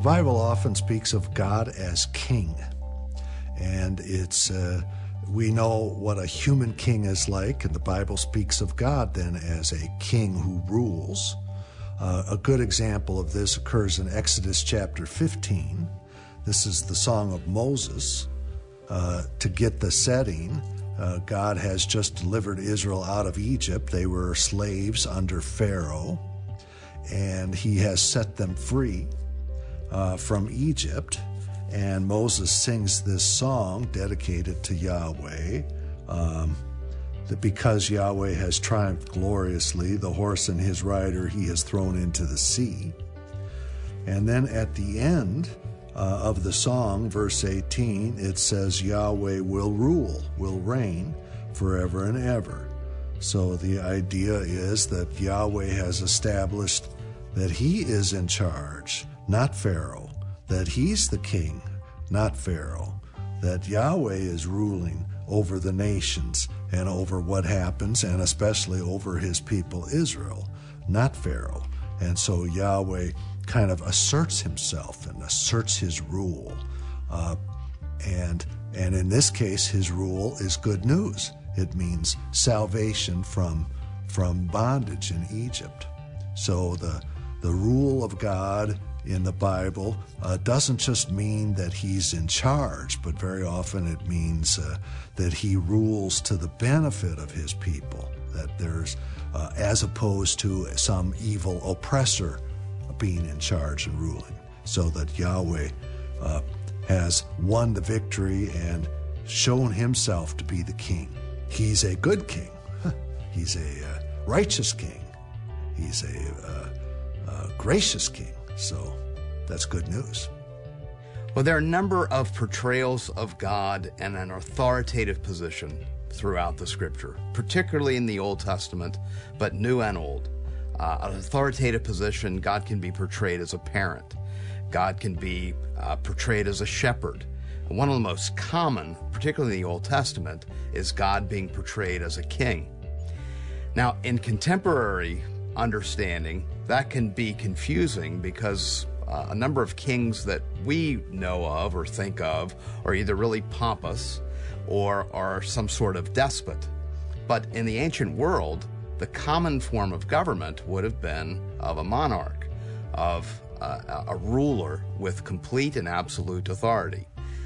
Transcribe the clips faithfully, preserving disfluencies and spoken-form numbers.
Bible often speaks of God as king, and it's uh, we know what a human king is like, and the Bible speaks of God then as a king who rules. Uh, a good example of this occurs in Exodus chapter fifteen. This is the Song of Moses. Uh, to get the setting, uh, God has just delivered Israel out of Egypt. They were slaves under Pharaoh, and he has set them free uh, from Egypt. And Moses sings this song dedicated to Yahweh, um, that because Yahweh has triumphed gloriously, the horse and his rider he has thrown into the sea. And then at the end uh, of the song, verse eighteen, it says, Yahweh will rule, will reign forever and ever. So the idea is that Yahweh has established that he is in charge, not Pharaoh, that he's the king, not Pharaoh, that Yahweh is ruling over the nations and over what happens, and especially over his people Israel, not Pharaoh. And so Yahweh kind of asserts himself and asserts his rule. Uh, and, and in this case, his rule is good news. It means salvation from, from bondage in Egypt. So the, the rule of God in the Bible uh, doesn't just mean that he's in charge, but very often it means uh, that he rules to the benefit of his people, that there's, uh, as opposed to some evil oppressor being in charge and ruling, so that Yahweh uh, has won the victory and shown himself to be the king. He's a good king. He's a uh, righteous king. He's a uh, uh, gracious king. So that's good news. Well, there are a number of portrayals of God in an authoritative position throughout the Scripture, particularly in the Old Testament, but New and Old. Uh, an authoritative position, God can be portrayed as a parent. God can be uh, portrayed as a shepherd. One of the most common, particularly in the Old Testament, is God being portrayed as a king. Now, in contemporary understanding, that can be confusing because uh, a number of kings that we know of or think of are either really pompous or are some sort of despot. But in the ancient world, the common form of government would have been of a monarch, of uh, a ruler with complete and absolute authority.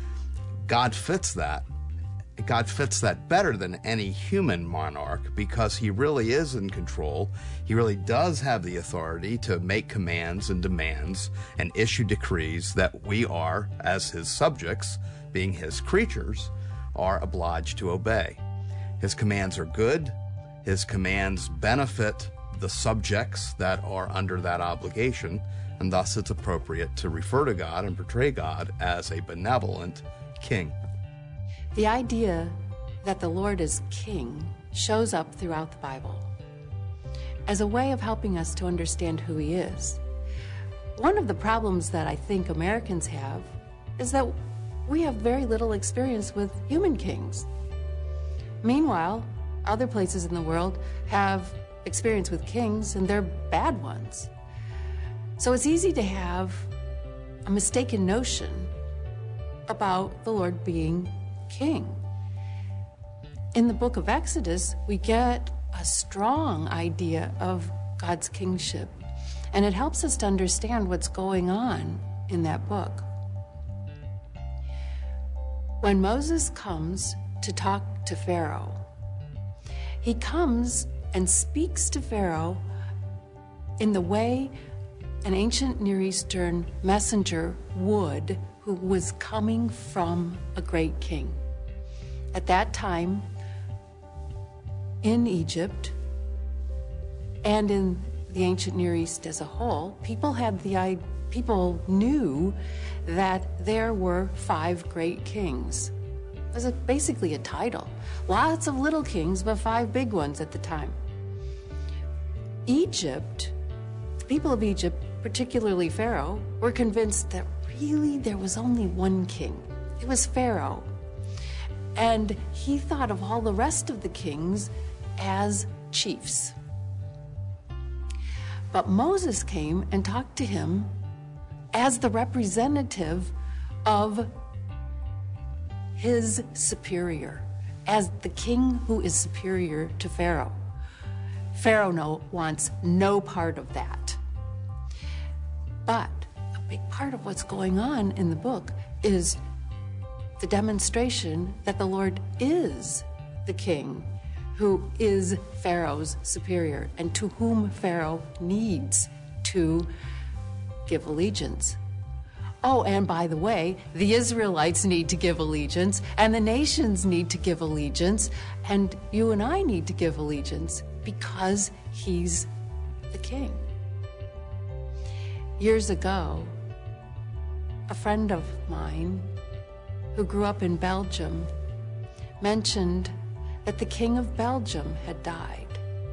God fits that. God fits that better than any human monarch because he really is in control. He really does have the authority to make commands and demands and issue decrees that we are, as his subjects, being his creatures, are obliged to obey. His commands are good. His commands benefit the subjects that are under that obligation, and thus it's appropriate to refer to God and portray God as a benevolent king. The idea that the Lord is king shows up throughout the Bible as a way of helping us to understand who he is. One of the problems that I think Americans have is that we have very little experience with human kings. Meanwhile, other places in the world have experience with kings, and they're bad ones. So it's easy to have a mistaken notion about the Lord being king. In the book of Exodus, we get a strong idea of God's kingship, and it helps us to understand what's going on in that book. When Moses comes to talk to Pharaoh, he comes and speaks to Pharaoh in the way an ancient Near Eastern messenger would, who was coming from a great king. At that time, in Egypt and in the ancient Near East as a whole, people had the people knew that there were five great kings. It was a, basically a title. Lots of little kings, but five big ones at the time. Egypt, the people of Egypt, particularly Pharaoh, were convinced that really there was only one king. It was Pharaoh. And he thought of all the rest of the kings as chiefs. But Moses came and talked to him as the representative of his superior, as the king who is superior to Pharaoh. Pharaoh no, wants no part of that. But a big part of what's going on in the book is the demonstration that the Lord is the king who is Pharaoh's superior and to whom Pharaoh needs to give allegiance. Oh, and by the way, the Israelites need to give allegiance, and the nations need to give allegiance, and you and I need to give allegiance because he's the king. Years ago, a friend of mine who grew up in Belgium mentioned that the King of Belgium had died.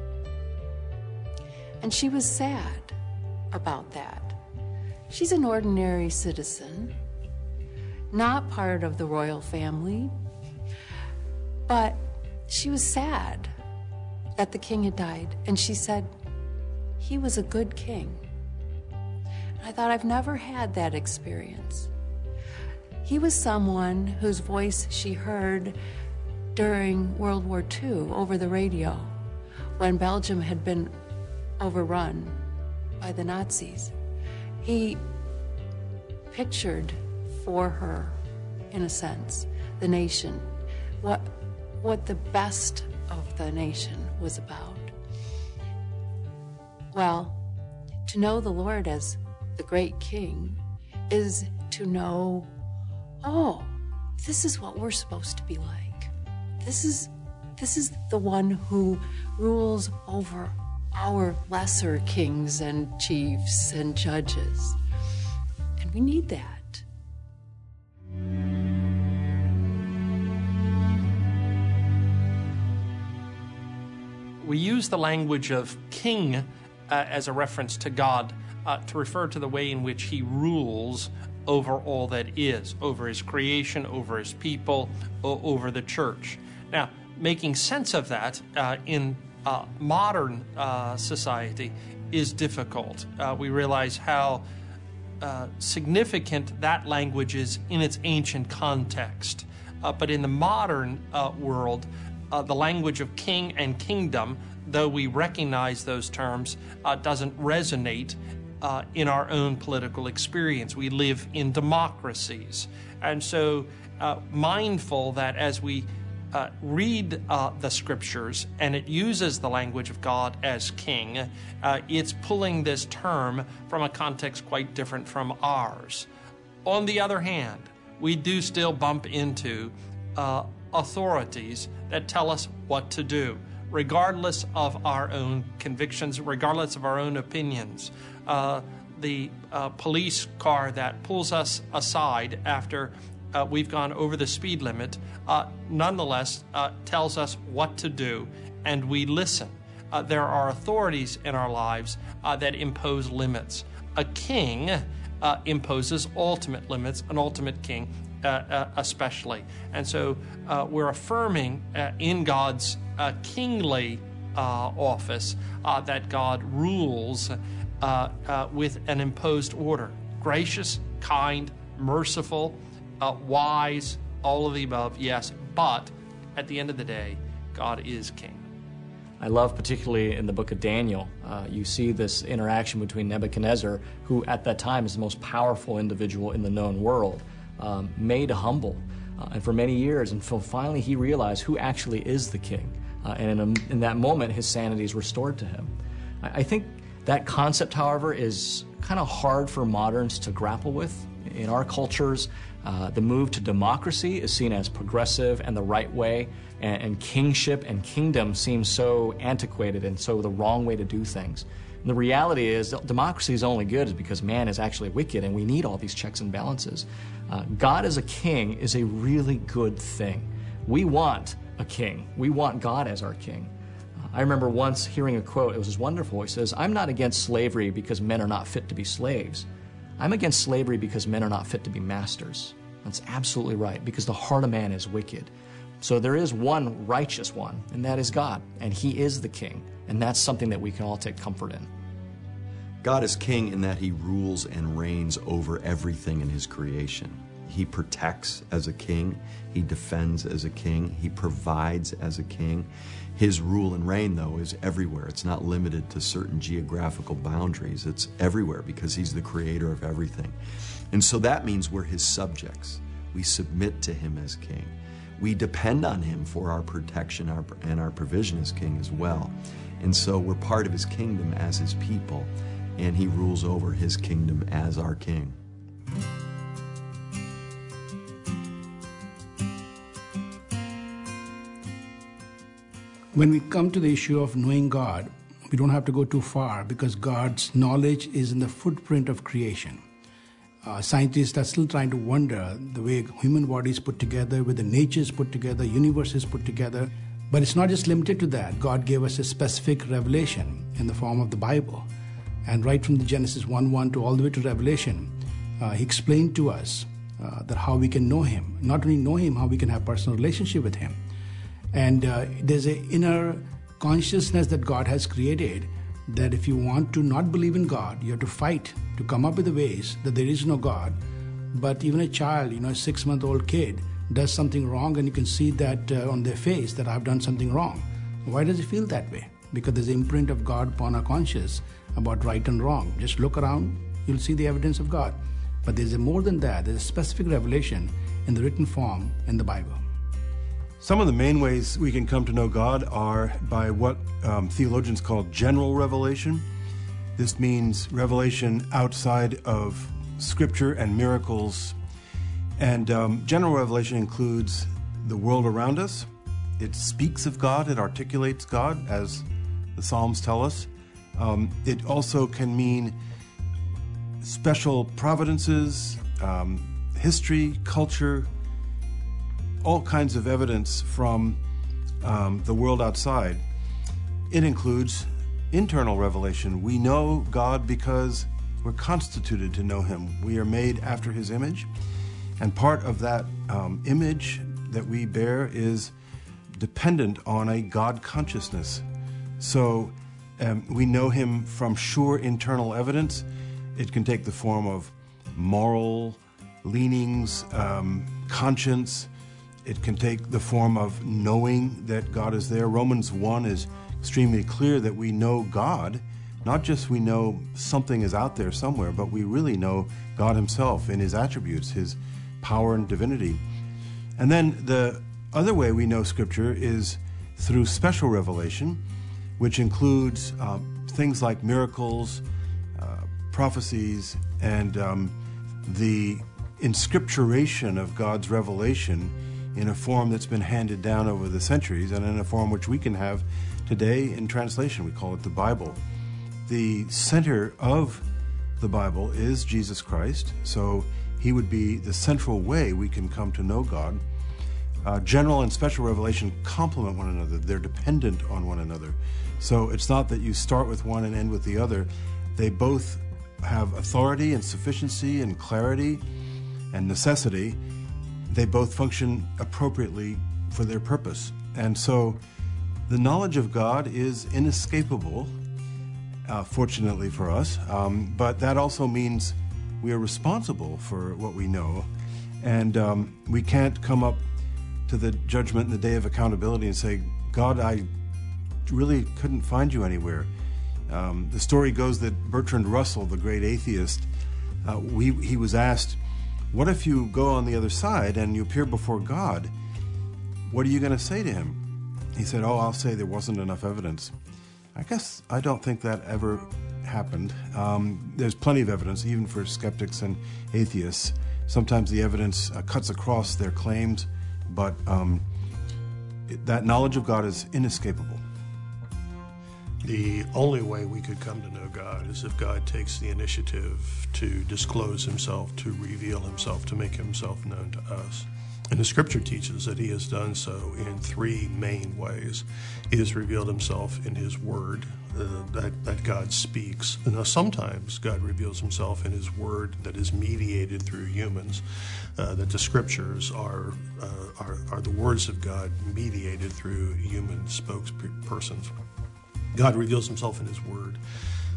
And she was sad about that. She's an ordinary citizen, not part of the royal family, but she was sad that the king had died. And she said, he was a good king. And I thought, I've never had that experience. He was someone whose voice she heard during World War Two over the radio when Belgium had been overrun by the Nazis. He pictured for her, in a sense, the nation, what, what the best of the nation was about. Well, to know the Lord as the great King is to know, oh, this is what we're supposed to be like. This is, this is the one who rules over our lesser kings and chiefs and judges. And we need that. We use the language of king uh, as a reference to God uh, to refer to the way in which he rules over all that is, over his creation, over his people, o- over the church. Now, making sense of that uh, in uh, modern uh, society is difficult. Uh, we realize how uh, significant that language is in its ancient context. Uh, but in the modern uh, world, uh, the language of king and kingdom, though we recognize those terms, uh, doesn't resonate uh, in our own political experience. We live in democracies. And so uh, mindful that as we Uh, read uh, the scriptures and it uses the language of God as king, uh, it's pulling this term from a context quite different from ours. On the other hand, we do still bump into uh, authorities that tell us what to do, regardless of our own convictions, regardless of our own opinions. Uh, the uh, police car that pulls us aside after Uh, we've gone over the speed limit, uh, nonetheless uh, tells us what to do, and we listen. Uh, there are authorities in our lives uh, that impose limits. A king uh, imposes ultimate limits, an ultimate king uh, uh, especially. And so uh, we're affirming uh, in God's uh, kingly uh, office uh, that God rules uh, uh, with an imposed order. Gracious, kind, merciful, Uh, wise, all of the above, yes, but at the end of the day, God is king. I love particularly in the book of Daniel, uh, you see this interaction between Nebuchadnezzar, who at that time is the most powerful individual in the known world, um, made humble, uh, and for many years, until finally he realized who actually is the king. Uh, and in, a, in that moment, his sanity is restored to him. I, I think that concept, however, is kind of hard for moderns to grapple with. In our cultures, Uh, the move to democracy is seen as progressive and the right way, and, and kingship and kingdom seems so antiquated and so the wrong way to do things. And the reality is that democracy is only good because man is actually wicked and we need all these checks and balances. Uh, God as a king is a really good thing. We want a king. We want God as our king. Uh, I remember once hearing a quote, it was wonderful. He says, "I'm not against slavery because men are not fit to be slaves. I'm against slavery because men are not fit to be masters." That's absolutely right, because the heart of man is wicked. So there is one righteous one, and that is God, and he is the king, and that's something that we can all take comfort in. God is king in that he rules and reigns over everything in his creation. He protects as a king. He defends as a king. He provides as a king. His rule and reign, though, is everywhere. It's not limited to certain geographical boundaries. It's everywhere because he's the creator of everything. And so that means we're his subjects. We submit to him as king. We depend on him for our protection and our provision as king as well. And so we're part of his kingdom as his people, and he rules over his kingdom as our king. When we come to the issue of knowing God, we don't have to go too far because God's knowledge is in the footprint of creation. Uh, scientists are still trying to wonder the way human bodies put together, with the natures put together, universes put together. But it's not just limited to that. God gave us a specific revelation in the form of the Bible. And right from the Genesis one one to all the way to Revelation, uh, he explained to us uh, that how we can know him. Not only know him, how we can have personal relationship with him. And uh, there's an inner consciousness that God has created that if you want to not believe in God, you have to fight to come up with the ways that there is no God. But even a child, you know, a six-month-old kid does something wrong and you can see that uh, on their face that I've done something wrong. Why does it feel that way? Because there's an imprint of God upon our conscience about right and wrong. Just look around, you'll see the evidence of God. But there's a more than that. There's a specific revelation in the written form in the Bible. Some of the main ways we can come to know God are by what um, theologians call general revelation. This means revelation outside of Scripture and miracles. And um, general revelation includes the world around us. It speaks of God, it articulates God, as the Psalms tell us. Um, it also can mean special providences, um, history, culture, all kinds of evidence from um, the world outside. It includes internal revelation. We know God because we're constituted to know him. We are made after his image, and part of that um, image that we bear is dependent on a God consciousness. So um, we know him from sure internal evidence. It can take the form of moral leanings, um, conscience. It can take the form of knowing that God is there. Romans one is extremely clear that we know God. Not just we know something is out there somewhere, but we really know God himself in his attributes, his power and divinity. And then the other way we know Scripture is through special revelation, which includes uh, things like miracles, uh, prophecies, and um, the inscripturation of God's revelation in a form that's been handed down over the centuries and in a form which we can have today in translation. We call it the Bible. The center of the Bible is Jesus Christ, so he would be the central way we can come to know God. Uh, general and special revelation complement one another. They're dependent on one another. So it's not that you start with one and end with the other. They both have authority and sufficiency and clarity and necessity. They both function appropriately for their purpose. And so the knowledge of God is inescapable, uh, fortunately for us, um, but that also means we are responsible for what we know. And um, we can't come up to the judgment in the day of accountability and say, God, I really couldn't find you anywhere. Um, the story goes that Bertrand Russell, the great atheist, uh, we, he was asked, what if you go on the other side and you appear before God? What are you going to say to him? He said, oh, I'll say there wasn't enough evidence. I guess I don't think that ever happened. Um, there's plenty of evidence, even for skeptics and atheists. Sometimes the evidence uh, cuts across their claims, but um, it, that knowledge of God is inescapable. The only way we could come to know God is if God takes the initiative to disclose himself, to reveal himself, to make himself known to us. And the Scripture teaches that he has done so in three main ways. He has revealed himself in his Word, uh, that, that God speaks. And now sometimes God reveals himself in his Word that is mediated through humans, uh, that the Scriptures are, uh, are, are the words of God mediated through human spokespersons. God reveals himself in his Word.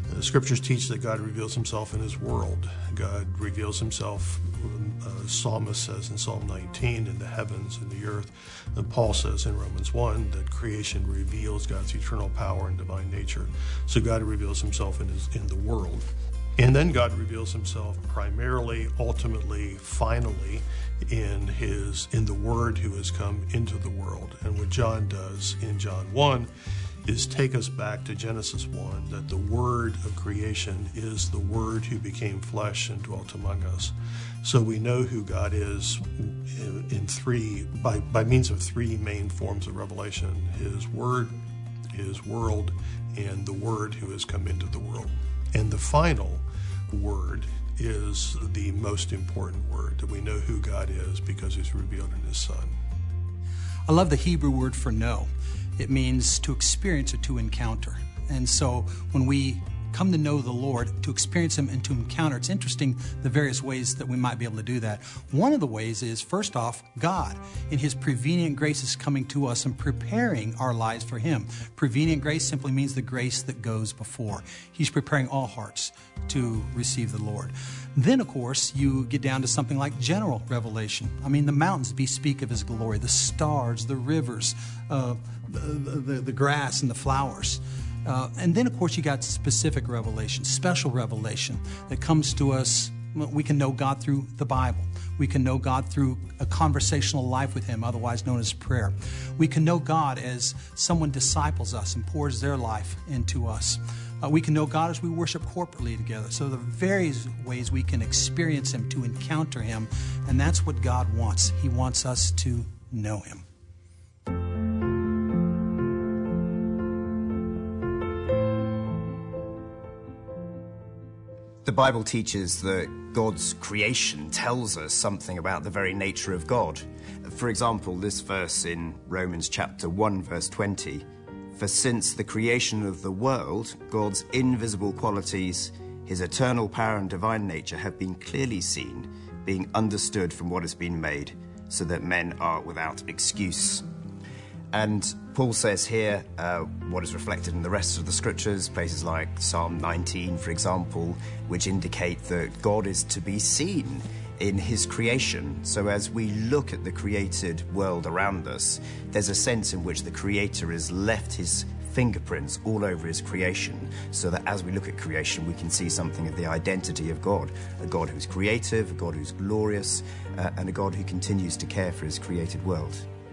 The scriptures teach that God reveals himself in his world. God reveals himself, uh, Psalmist says in Psalm nineteen, in the heavens and the earth. And Paul says in Romans one that creation reveals God's eternal power and divine nature. So God reveals himself in, his, in the world. And then God reveals himself primarily, ultimately, finally, in his in the Word who has come into the world. And what John does in John one is take us back to Genesis one, that the Word of creation is the Word who became flesh and dwelt among us. So we know who God is in, in three, by, by means of three main forms of revelation: his Word, his world, and the Word who has come into the world. And the final word is the most important word, that we know who God is because he's revealed in his Son. I love the Hebrew word for know. It means to experience or to encounter. And so when we come to know the Lord, to experience him and to encounter, it's interesting the various ways that we might be able to do that. One of the ways is, first off, God in his prevenient grace is coming to us and preparing our lives for him. Prevenient grace simply means the grace that goes before. He's preparing all hearts to receive the Lord. Then, of course, you get down to something like general revelation. I mean, the mountains bespeak of his glory, the stars, the rivers, uh, the, the, the grass and the flowers. Uh, and then, of course, you got specific revelation, special revelation that comes to us. We can know God through the Bible. We can know God through a conversational life with him, otherwise known as prayer. We can know God as someone disciples us and pours their life into us. Uh, we can know God as we worship corporately together. So the various ways we can experience him, to encounter him, and that's what God wants. He wants us to know him. The Bible teaches that God's creation tells us something about the very nature of God. For example, this verse in Romans chapter one, verse twenty, "For since the creation of the world, God's invisible qualities, his eternal power and divine nature have been clearly seen, being understood from what has been made, so that men are without excuse." And Paul says here uh, what is reflected in the rest of the scriptures, places like Psalm nineteen, for example, which indicate that God is to be seen in his creation. So as we look at the created world around us, there's a sense in which the Creator has left his fingerprints all over his creation, so that as we look at creation, we can see something of the identity of God, a God who's creative, a God who's glorious, uh, and a God who continues to care for his created world.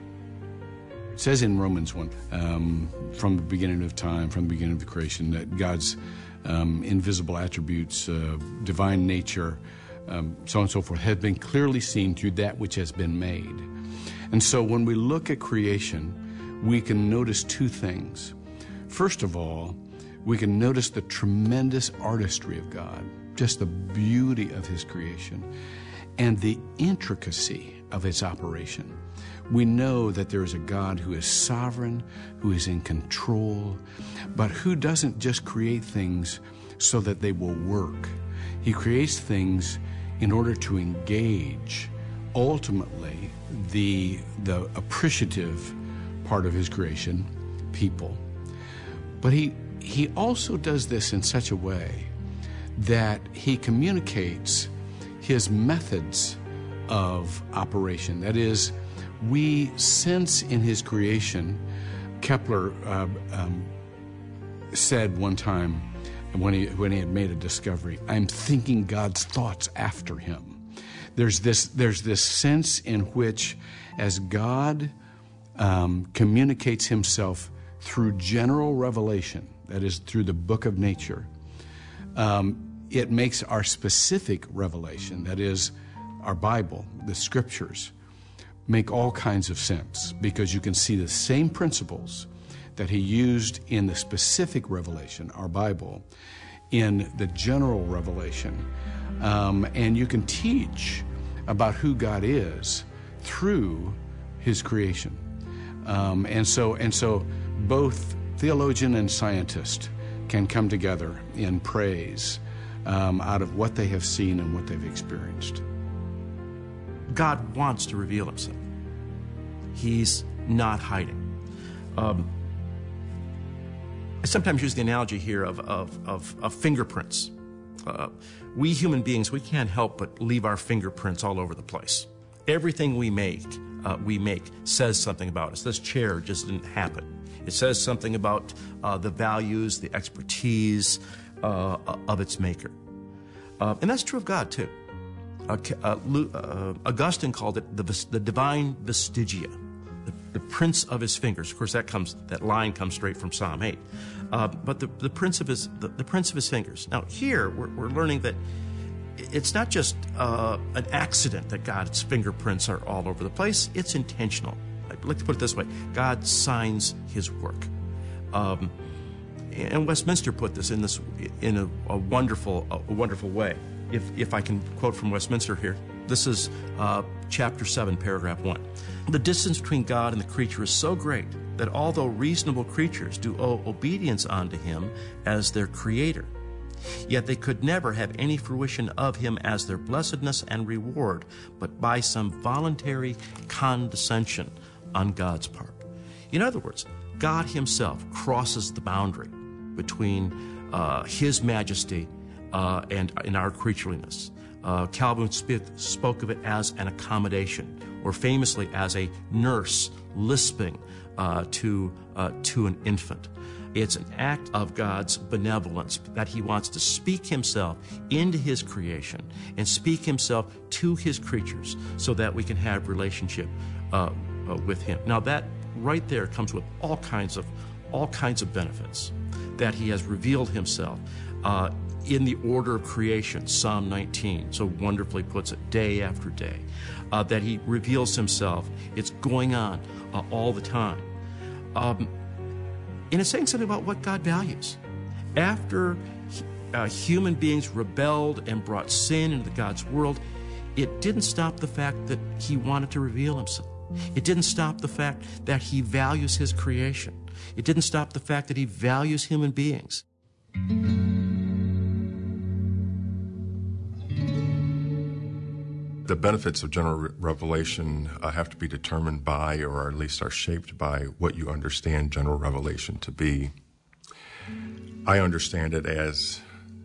It says in Romans one, um, from the beginning of time, from the beginning of the creation, that God's um, invisible attributes, uh, divine nature, um, so on and so forth, have been clearly seen through that which has been made. And so when we look at creation, we can notice two things. First of all, we can notice the tremendous artistry of God, just the beauty of his creation, and the intricacy of its operation. We know that there is a God who is sovereign, who is in control, but who doesn't just create things so that they will work. He creates things in order to engage, ultimately, the, the appreciative part of his creation, people. But he, he also does this in such a way that he communicates his methods of operation. That is, we sense in his creation, Kepler uh, um, said one time when he, when he had made a discovery, "I'm thinking God's thoughts after him." There's this, there's this sense in which, as God um, communicates himself through general revelation, that is, through the book of nature, um, it makes our specific revelation, that is, our Bible, the scriptures, make all kinds of sense, because you can see the same principles that he used in the specific revelation, our Bible, in the general revelation. Um, and you can teach about who God is through his creation. Um, and so, and so both theologian and scientist can come together in praise um, out of what they have seen and what they've experienced. God wants to reveal himself. He's not hiding. Um, I sometimes use the analogy here of, of, of, of fingerprints. Uh, we human beings, we can't help but leave our fingerprints all over the place. Everything we make, uh, we make says something about us. This chair just didn't happen. It says something about uh, the values, the expertise uh, of its maker. Uh, and that's true of God, too. Uh, uh, uh, Augustine called it the, the divine vestigia, the, the prince of his fingers. Of course, that comes that line comes straight from Psalm eight. Uh, but the, the prince of his the, the prince of his fingers. Now, here we're, we're learning that it's not just uh, an accident that God's fingerprints are all over the place. It's intentional. I'd like to put it this way: God signs His work. Um, and Westminster put this in this in a, a wonderful a wonderful way. If, if I can quote from Westminster here, this is uh, chapter seven, paragraph one. The distance between God and the creature is so great that although reasonable creatures do owe obedience unto Him as their creator, yet they could never have any fruition of Him as their blessedness and reward, but by some voluntary condescension on God's part. In other words, God Himself crosses the boundary between uh, His majesty Uh, and in our creatureliness. Uh, Calvin sp- spoke of it as an accommodation, or famously as a nurse lisping uh, to, uh, to an infant. It's an act of God's benevolence that He wants to speak Himself into His creation and speak Himself to His creatures so that we can have relationship uh, uh, with Him. Now that right there comes with all kinds of all kinds of benefits, that He has revealed Himself uh, in the order of creation, Psalm nineteen so wonderfully puts it, day after day, uh, that He reveals Himself. It's going on uh, all the time. Um, and it's saying something about what God values. After uh, human beings rebelled and brought sin into God's world, it didn't stop the fact that He wanted to reveal Himself. It didn't stop the fact that He values His creation. It didn't stop the fact that He values human beings. The benefits of general re- revelation uh, have to be determined by, or at least are shaped by, what you understand general revelation to be. I understand it as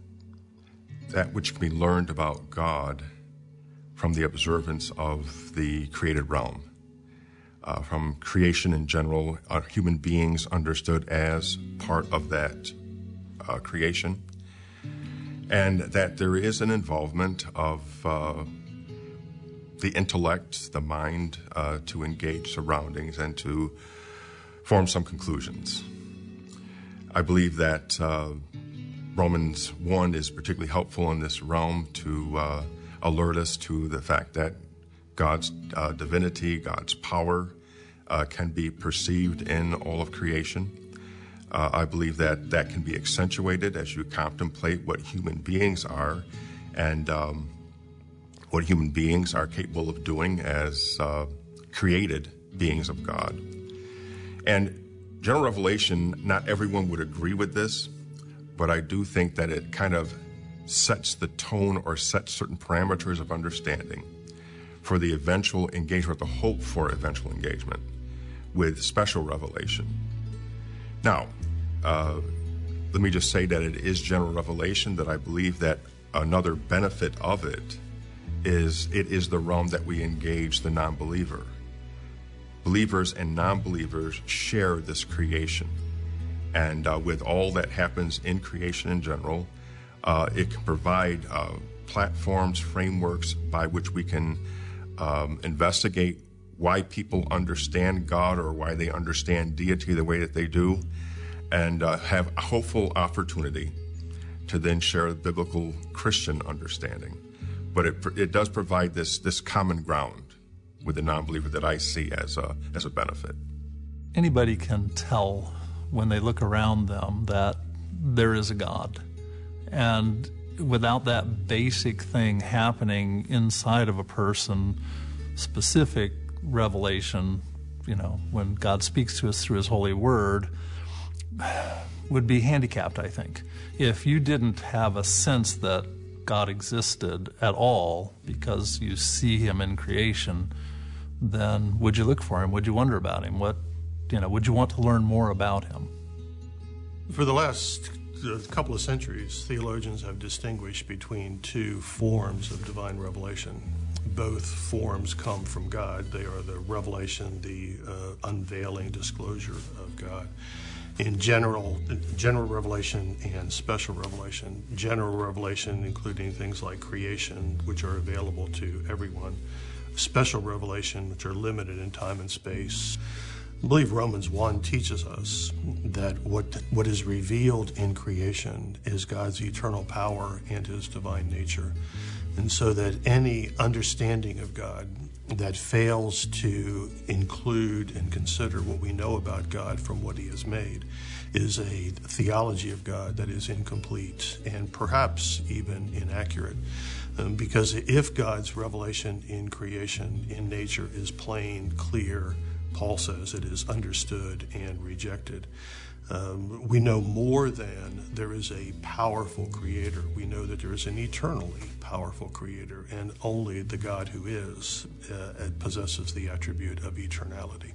that which can be learned about God from the observance of the created realm. Uh, from creation in general, uh, human beings understood as part of that uh, creation, and that there is an involvement of uh, the intellect, the mind, uh, to engage surroundings and to form some conclusions. I believe that uh, Romans one is particularly helpful in this realm to uh, alert us to the fact that God's uh, divinity, God's power uh, can be perceived in all of creation. Uh, I believe that that can be accentuated as you contemplate what human beings are and um, what human beings are capable of doing as uh, created beings of God. And general revelation, not everyone would agree with this, but I do think that it kind of sets the tone or sets certain parameters of understanding for the eventual engagement, the hope for eventual engagement with special revelation. Now, uh, let me just say that it is general revelation, that I believe that another benefit of it is it is the realm that we engage the non-believer. Believers and non-believers share this creation. And uh, with all that happens in creation in general, uh, it can provide uh, platforms, frameworks by which we can um, investigate why people understand God or why they understand deity the way that they do, and uh, have a hopeful opportunity to then share the biblical Christian understanding. But it, it does provide this, this common ground with the non-believer that I see as a, as a benefit. Anybody can tell when they look around them that there is a God. And without that basic thing happening inside of a person, specific revelation, you know, when God speaks to us through His holy word, would be handicapped, I think. If you didn't have a sense that God existed at all because you see Him in creation, then would you look for Him? Would you wonder about Him? What, you know, would you want to learn more about Him? For the last uh, couple of centuries, theologians have distinguished between two forms of divine revelation. Both forms come from God. They are the revelation, the uh, unveiling disclosure of God. In general, general revelation and special revelation. General revelation including things like creation, which are available to everyone. Special revelation, which are limited in time and space. I believe Romans one teaches us that what what is revealed in creation is God's eternal power and his divine nature. And so that any understanding of God that fails to include and consider what we know about God from what he has made is a theology of God that is incomplete and perhaps even inaccurate. Um, because if God's revelation in creation, in nature, is plain, clear, Paul says it is understood and rejected. Um, we know more than there is a powerful creator. We know that there is an eternally powerful creator, and only the God who is uh, possesses the attribute of eternality.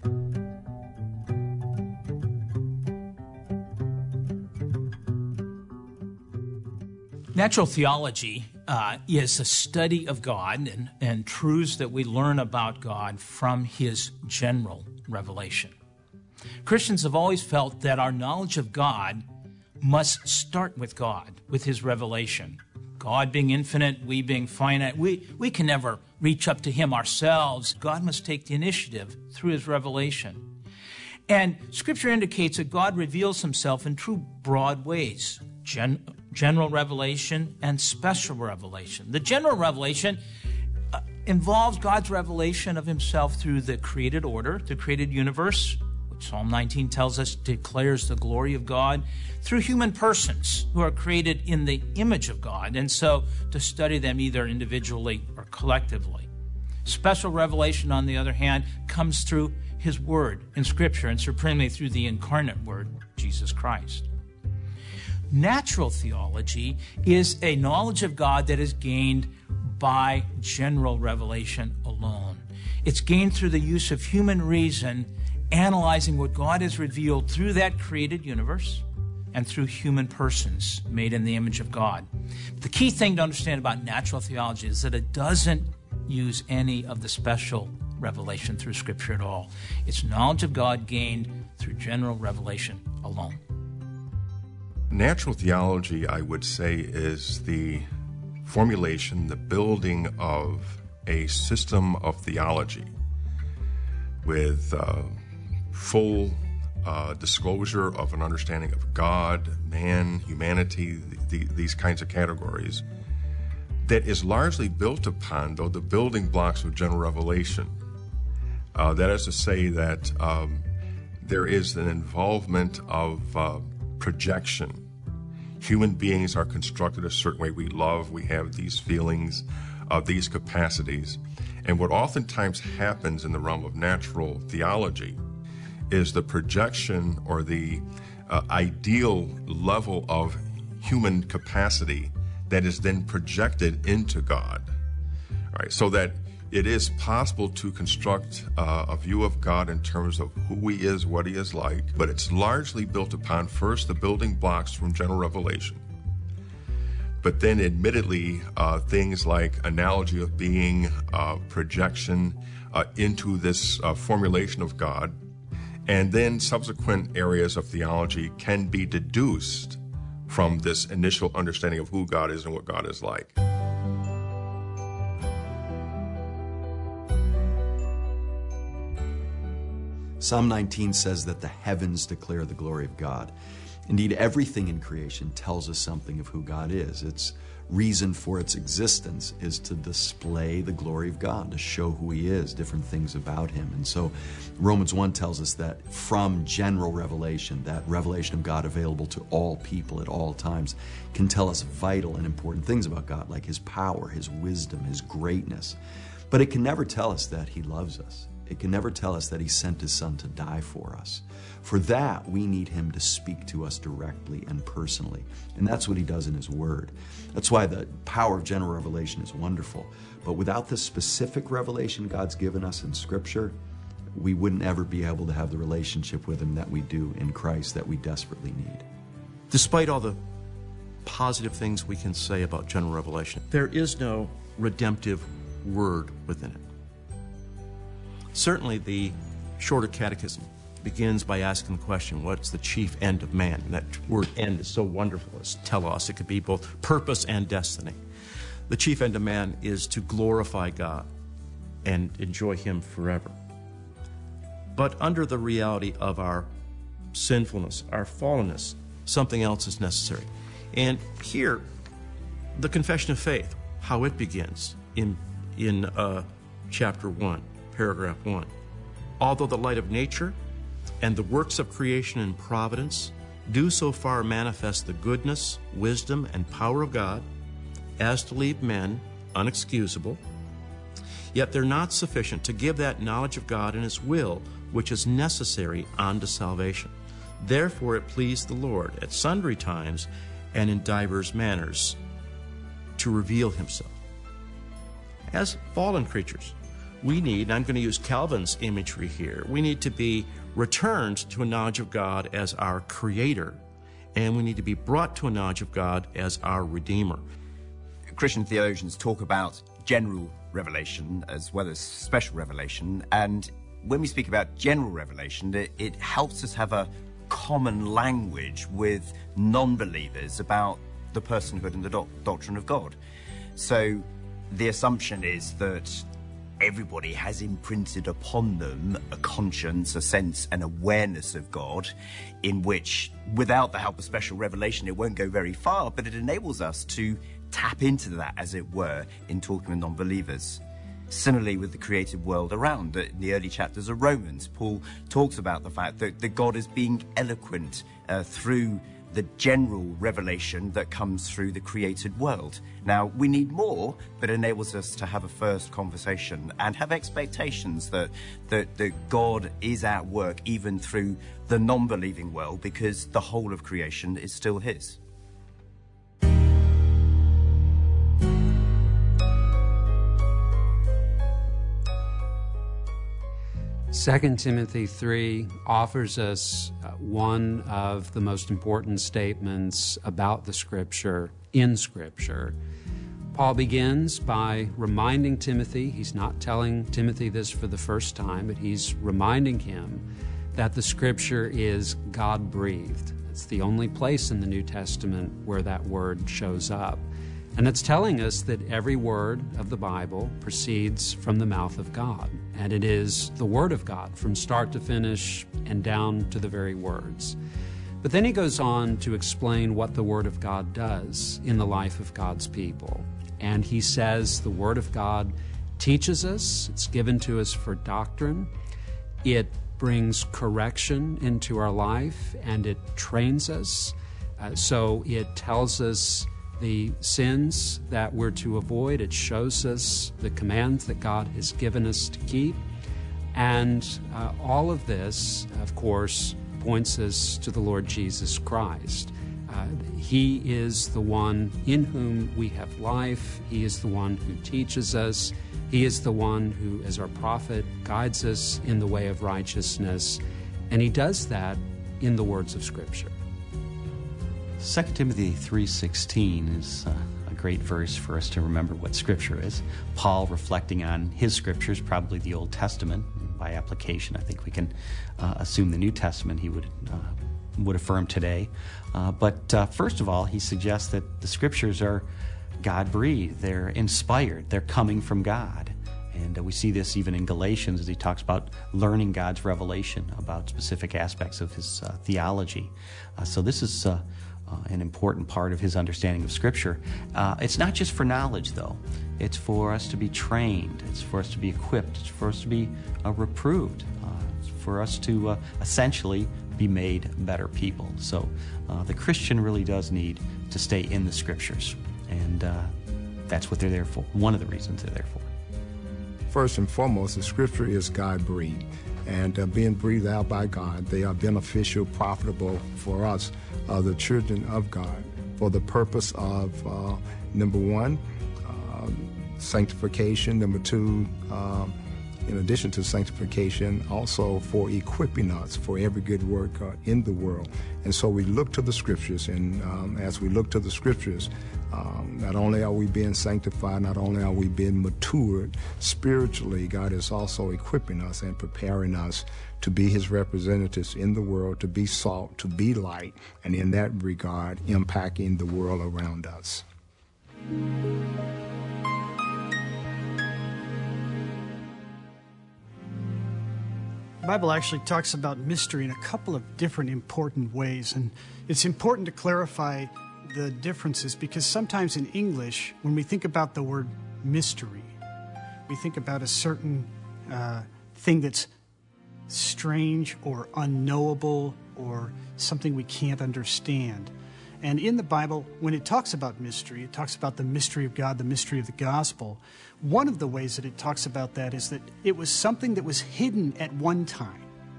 Natural theology uh, is a study of God and, and truths that we learn about God from his general revelation. Christians have always felt that our knowledge of God must start with God, with his revelation. God being infinite, we being finite, we, we can never reach up to him ourselves. God must take the initiative through his revelation. And Scripture indicates that God reveals himself in two broad ways, gen, general revelation and special revelation. The general revelation uh, involves God's revelation of himself through the created order, the created universe, which Psalm nineteen tells us declares the glory of God, through human persons who are created in the image of God, and so to study them either individually or collectively. Special revelation, on the other hand, comes through his word in Scripture, and supremely through the incarnate word, Jesus Christ. Natural theology is a knowledge of God that is gained by general revelation alone. It's gained through the use of human reason, analyzing what God has revealed through that created universe and through human persons made in the image of God. The key thing to understand about natural theology is that it doesn't use any of the special revelation through Scripture at all. It's knowledge of God gained through general revelation alone. Natural theology, I would say, is the formulation, the building of a system of theology with uh, full uh, disclosure of an understanding of God, man, humanity, the, the, these kinds of categories, that is largely built upon, though, the building blocks of general revelation. Uh, that is to say that um, there is an involvement of uh, projection. Human beings are constructed a certain way. We love, we have these feelings, uh, these capacities. And what oftentimes happens in the realm of natural theology is the projection or the uh, ideal level of human capacity that is then projected into God. All right, so that it is possible to construct uh, a view of God in terms of who he is, what he is like, but it's largely built upon, first, the building blocks from general revelation, but then admittedly uh, things like analogy of being, uh, projection uh, into this uh, formulation of God, and then subsequent areas of theology can be deduced from this initial understanding of who God is and what God is like. Psalm nineteen says that the heavens declare the glory of God. Indeed, everything in creation tells us something of who God is. Its reason for its existence is to display the glory of God, to show who he is, different things about him. And so Romans one tells us that from general revelation, that revelation of God available to all people at all times, can tell us vital and important things about God, like his power, his wisdom, his greatness. But it can never tell us that he loves us. It can never tell us that he sent his son to die for us. For that, we need him to speak to us directly and personally. And that's what he does in his word. That's why the power of general revelation is wonderful. But without the specific revelation God's given us in Scripture, we wouldn't ever be able to have the relationship with him that we do in Christ that we desperately need. Despite all the positive things we can say about general revelation, there is no redemptive word within it. Certainly the Shorter Catechism begins by asking the question, what's the chief end of man? And that word end is so wonderful. It's telos. It could be both purpose and destiny. The chief end of man is to glorify God and enjoy Him forever. But under the reality of our sinfulness, our fallenness, something else is necessary. And here, the Confession of Faith, how it begins in, in uh, chapter one, paragraph one. Although the light of nature and the works of creation and providence do so far manifest the goodness, wisdom, and power of God as to leave men unexcusable, yet they're not sufficient to give that knowledge of God and His will which is necessary unto salvation. Therefore it pleased the Lord at sundry times and in divers manners to reveal Himself. As fallen creatures, we need, and I'm going to use Calvin's imagery here, we need to be returned to a knowledge of God as our Creator, and we need to be brought to a knowledge of God as our Redeemer. Christian theologians talk about general revelation as well as special revelation, and when we speak about general revelation, it, it helps us have a common language with non-believers about the personhood and the doc- doctrine of God. So the assumption is that everybody has imprinted upon them a conscience, a sense, an awareness of God, in which, without the help of special revelation, it won't go very far, but it enables us to tap into that, as it were, in talking with non-believers. Similarly with the created world around. In the early chapters of Romans, Paul talks about the fact that, that God is being eloquent uh, through the general revelation that comes through the created world. Now, we need more, but it enables us to have a first conversation and have expectations that, that, that God is at work even through the non-believing world, because the whole of creation is still His. Second Timothy three offers us uh, one of the most important statements about the Scripture in Scripture. Paul begins by reminding Timothy, he's not telling Timothy this for the first time, but he's reminding him that the Scripture is God-breathed. It's the only place in the New Testament where that word shows up. And it's telling us that every word of the Bible proceeds from the mouth of God. And it is the Word of God from start to finish and down to the very words. But then he goes on to explain what the Word of God does in the life of God's people. And he says the Word of God teaches us, it's given to us for doctrine, it brings correction into our life, and it trains us. Uh, so it tells us the sins that we're to avoid. It shows us the commands that God has given us to keep. And uh, all of this, of course, points us to the Lord Jesus Christ. Uh, he is the one in whom we have life. He is the one who teaches us. He is the one who, as our prophet, guides us in the way of righteousness. And He does that in the words of Scripture. Second Timothy three sixteen is uh, a great verse for us to remember what Scripture is. Paul, reflecting on his Scriptures, probably the Old Testament. By application, I think we can uh, assume the New Testament he would uh, would affirm today. Uh, but uh, first of all, he suggests that the Scriptures are God-breathed. They're inspired. They're coming from God. And uh, we see this even in Galatians as he talks about learning God's revelation about specific aspects of His uh, theology. Uh, so this is Uh, Uh, an important part of his understanding of Scripture. Uh, it's not just for knowledge, though. It's for us to be trained. It's for us to be equipped. It's for us to be uh, reproved. Uh, it's for us to uh, essentially be made better people. So uh, the Christian really does need to stay in the Scriptures. And uh, that's what they're there for. One of the reasons they're there for. First and foremost, the Scripture is God-breathed. And uh, being breathed out by God, they are beneficial, profitable for us, uh, the children of God, for the purpose of, uh, number one, uh, sanctification, number two, uh, in addition to sanctification, also for equipping us for every good work uh, in the world. And so we look to the Scriptures, and um, as we look to the Scriptures, um, not only are we being sanctified, not only are we being matured spiritually, God is also equipping us and preparing us to be His representatives in the world, to be salt, to be light, and in that regard, impacting the world around us. The Bible actually talks about mystery in a couple of different important ways, and it's important to clarify the differences because sometimes in English, when we think about the word mystery, we think about a certain uh, thing that's strange or unknowable or something we can't understand. And in the Bible, when it talks about mystery, it talks about the mystery of God, the mystery of the gospel. One of the ways that it talks about that is that it was something that was hidden at one time,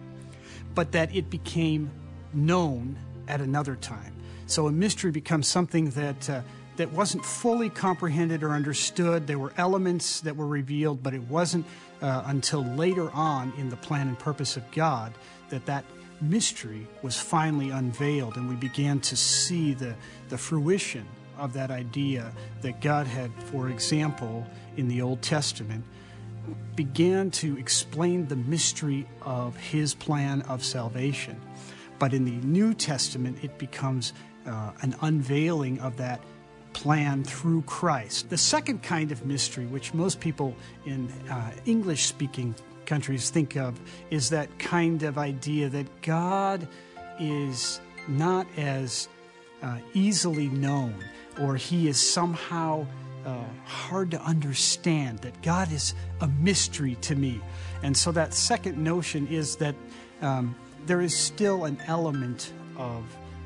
but that it became known at another time. So a mystery becomes something that uh, that wasn't fully comprehended or understood. There were elements that were revealed, but it wasn't uh, until later on in the plan and purpose of God that that mystery was finally unveiled, and we began to see the, the fruition of that idea that God had, for example, in the Old Testament, began to explain the mystery of His plan of salvation. But in the New Testament, it becomes uh, an unveiling of that plan through Christ. The second kind of mystery, which most people in uh, English-speaking countries think of, is that kind of idea that God is not as uh, easily known, or He is somehow uh, hard to understand, that God is a mystery to me. And so that second notion is that um, there is still an element of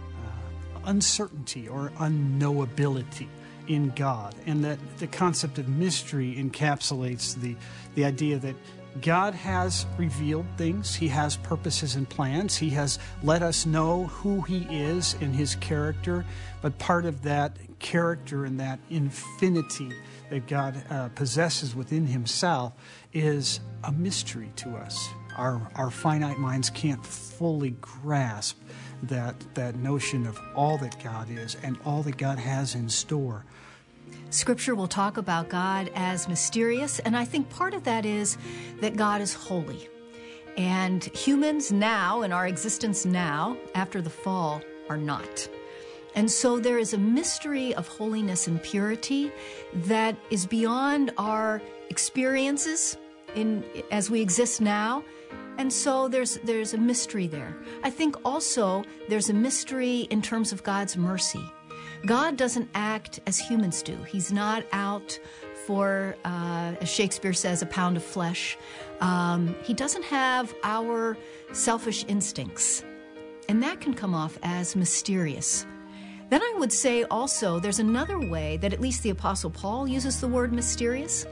uh, uncertainty or unknowability in God, and that the concept of mystery encapsulates the, the idea that God has revealed things. He has purposes and plans. He has let us know who He is in His character. But part of that character and that infinity that God uh, possesses within Himself is a mystery to us. Our, our finite minds can't fully grasp that, that notion of all that God is and all that God has in store. Scripture will talk about God as mysterious, and I think part of that is that God is holy. And humans now, in our existence now, after the fall, are not. And so there is a mystery of holiness and purity that is beyond our experiences in as we exist now. And so there's there's a mystery there. I think also there's a mystery in terms of God's mercy. God doesn't act as humans do. He's not out for, uh, as Shakespeare says, a pound of flesh. Um, he doesn't have our selfish instincts. And that can come off as mysterious. Then I would say also there's another way that at least the Apostle Paul uses the word mysterious.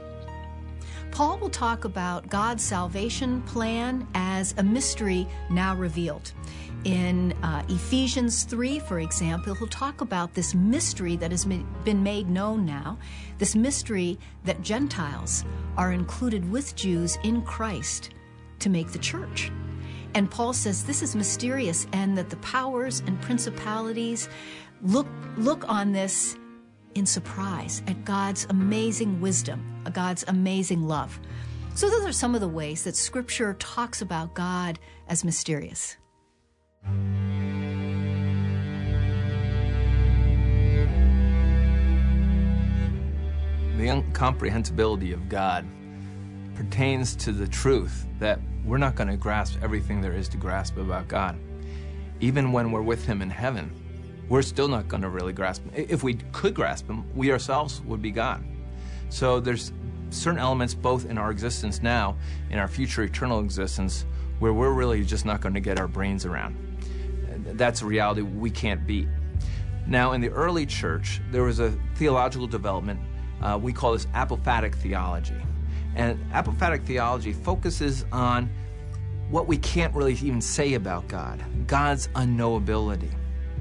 Paul will talk about God's salvation plan as a mystery now revealed. In uh, Ephesians three, for example, he'll talk about this mystery that has been made known now, this mystery that Gentiles are included with Jews in Christ to make the church. And Paul says this is mysterious, and that the powers and principalities look, look on this in surprise at God's amazing wisdom, God's amazing love. So those are some of the ways that Scripture talks about God as mysterious. The incomprehensibility of God pertains to the truth that we're not going to grasp everything there is to grasp about God. Even when we're with Him in heaven, we're still not going to really grasp Him. If we could grasp Him, we ourselves would be God. So there's certain elements both in our existence now, in our future eternal existence, where we're really just not going to get our brains around. That's a reality we can't beat. Now, in the early church, there was a theological development. Uh, we call this apophatic theology. And apophatic theology focuses on what we can't really even say about God, God's unknowability.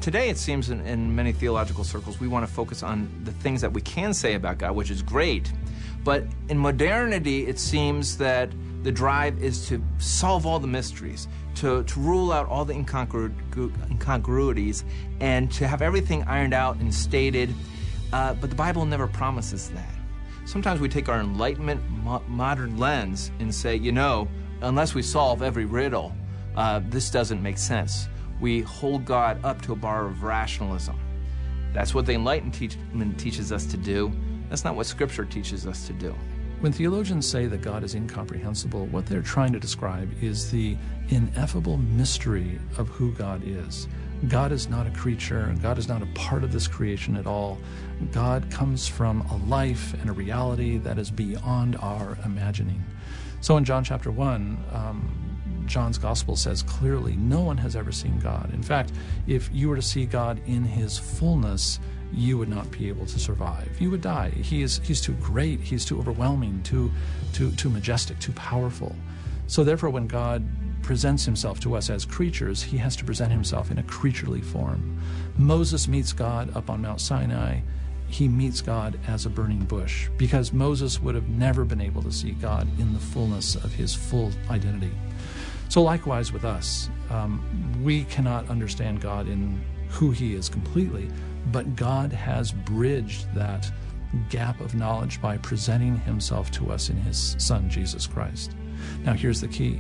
Today, it seems in, in many theological circles, we want to focus on the things that we can say about God, which is great. But in modernity, it seems that the drive is to solve all the mysteries, to, to rule out all the incongru- incongruities, and to have everything ironed out and stated. Uh, but the Bible never promises that. Sometimes we take our Enlightenment mo- modern lens and say, you know, unless we solve every riddle, uh, this doesn't make sense. We hold God up to a bar of rationalism. That's what the Enlightenment teaches us to do. That's not what Scripture teaches us to do. When theologians say that God is incomprehensible, what they're trying to describe is the ineffable mystery of who God is. God is not a creature. God is not a part of this creation at all. God comes from a life and a reality that is beyond our imagining. So in John chapter one, um, John's gospel says clearly, no one has ever seen God. In fact, if you were to see God in his fullness, you would not be able to survive. You would die. He is he's too great, he's too overwhelming, too too too majestic, too powerful. So therefore, when God presents himself to us as creatures, he has to present himself in a creaturely form. Moses meets God up on Mount Sinai. He meets God as a burning bush, because Moses would have never been able to see God in the fullness of his full identity. So likewise with us, um, we cannot understand God in who he is completely, but God has bridged that gap of knowledge by presenting himself to us in his Son, Jesus Christ. Now here's the key.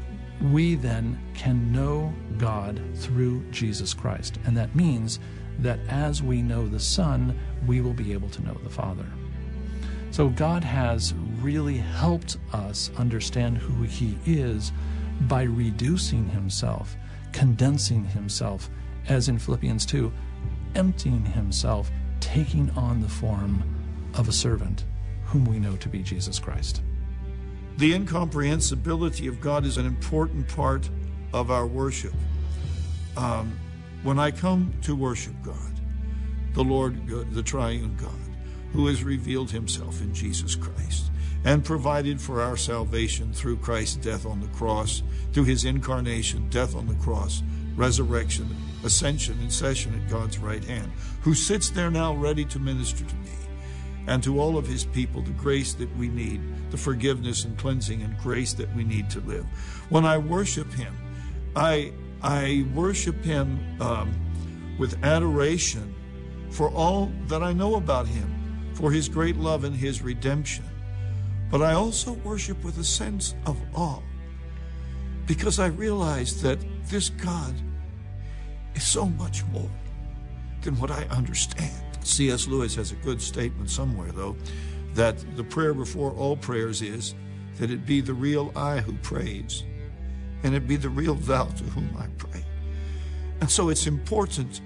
We then can know God through Jesus Christ, and that means that as we know the Son, we will be able to know the Father. So God has really helped us understand who he is by reducing himself, condensing himself, as in Philippians two, emptying himself, taking on the form of a servant, whom we know to be Jesus Christ. The incomprehensibility of God is an important part of our worship. Um, when I come to worship God, the Lord, the triune God, who has revealed himself in Jesus Christ and provided for our salvation through Christ's death on the cross, through his incarnation, death on the cross, resurrection, ascension, and session at God's right hand, who sits there now ready to minister to me and to all of his people the grace that we need, the forgiveness and cleansing and grace that we need to live. When I worship him, I, I worship him um, with adoration for all that I know about him, for his great love and his redemption. But I also worship with a sense of awe, because I realize that this God is so much more than what I understand. C S Lewis has a good statement somewhere, though, that the prayer before all prayers is that it be the real I who prays, and it be the real thou to whom I pray. And so it's important,